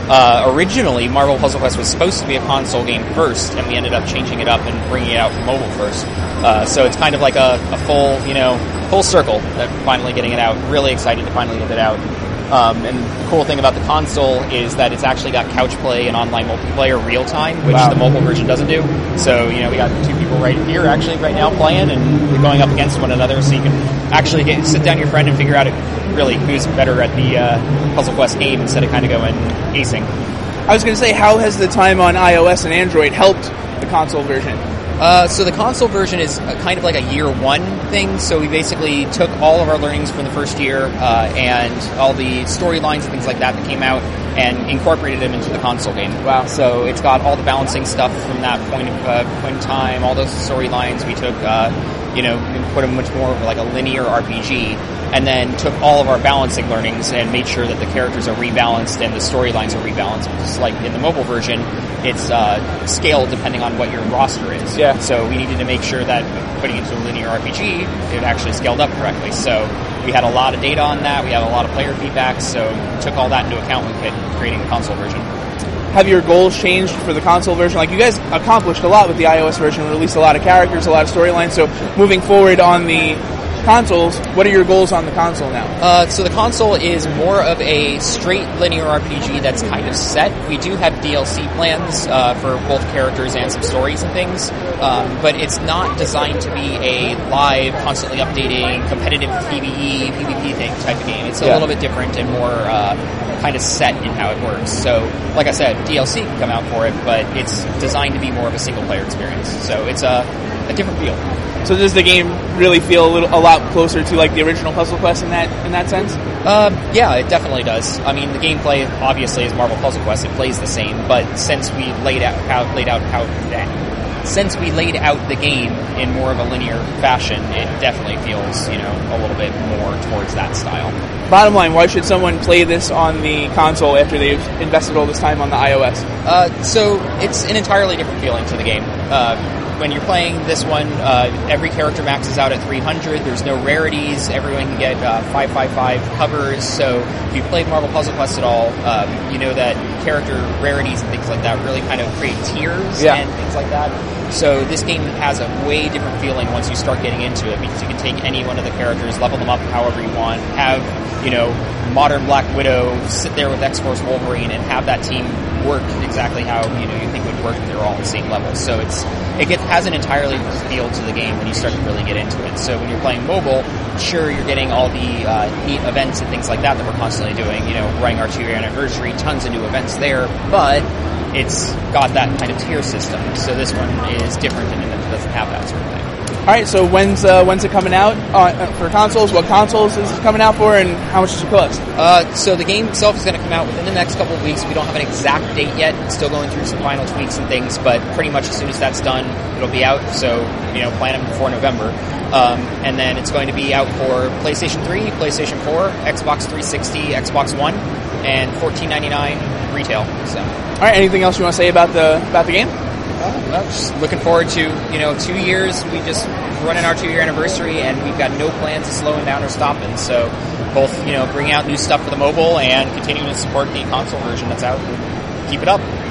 Originally, Marvel Puzzle Quest was supposed to be a console game first, and we ended up changing it up and bringing it out for mobile first. So it's kind of like a full circle that finally getting it out. Really excited to finally get it out. And the cool thing about the console is that it's actually got couch play and online multiplayer real time, which the mobile version doesn't do. So, we got two people right here actually right now playing, and we're going up against one another, so you can actually sit down with your friend and figure out really who's better at the Puzzle Quest game instead of kind of going acing. I was going to say, how has the time on iOS and Android helped the console version? So the console version is kind of like a year one thing. So we basically took all of our learnings from the first year and all the storylines and things like that came out and incorporated them into the console game. Wow. So it's got all the balancing stuff from that point in time, all those storylines we took, and put them much more of like a linear RPG, and then took all of our balancing learnings and made sure that the characters are rebalanced and the storylines are rebalanced. Just like in the mobile version, it's scaled depending on what your roster is. Yeah. So we needed to make sure that putting it into a linear RPG, it actually scaled up correctly. So we had a lot of data on that. We had a lot of player feedback. So we took all that into account when creating the console version. Have your goals changed for the console version? Like, you guys accomplished a lot with the iOS version, released a lot of characters, a lot of storylines. So moving forward on the consoles, what are your goals on the console now? So the console is more of a straight linear RPG that's kind of set. We do have DLC plans for both characters and some stories and things, but it's not designed to be a live, constantly updating, competitive PvE, PvP thing type of game. It's a little bit different and more kind of set in how it works. So, like I said, DLC can come out for it, but it's designed to be more of a single-player experience. So it's a different feel. So does the game really feel a lot closer to like the original Puzzle Quest in that sense? Yeah, it definitely does. I mean, the gameplay obviously is Marvel Puzzle Quest; it plays the same. But since we laid out the game in more of a linear fashion, it definitely feels a little bit more towards that style. Bottom line, why should someone play this on the console after they've invested all this time on the iOS? So it's an entirely different feeling to the game. When you're playing this one, every character maxes out at 300. There's no rarities. Everyone can get 555 covers. So if you've played Marvel Puzzle Quest at all, you know that character rarities and things like that really kind of create tiers and things like that. So this game has a way different feeling once you start getting into it, because you can take any one of the characters, level them up however you want, have, modern Black Widow sit there with X-Force Wolverine and have that team work exactly how, you think would work if they were all on the same level. So it has an entirely different feel to the game when you start to really get into it. So when you're playing mobile, sure, you're getting all the neat events and things like that we're constantly doing, running our 2-year anniversary, tons of new events there, but it's got that kind of tier system. So this one is different and it doesn't have that sort of thing. All right, so when's it coming out for consoles? What consoles is it coming out for, and how much does it cost? So the game itself is going to come out within the next couple of weeks. We don't have an exact date yet. It's still going through some final tweaks and things, but pretty much as soon as that's done, it'll be out. So, plan it before November. And then it's going to be out for PlayStation 3, PlayStation 4, Xbox 360, Xbox One, and $14.99 retail. So. All right, anything else you want to say about the game? Just looking forward to, 2 years. We just running our 2-year anniversary, and we've got no plans of slowing down or stopping. So both, bringing out new stuff for the mobile and continuing to support the console version that's out. Keep it up.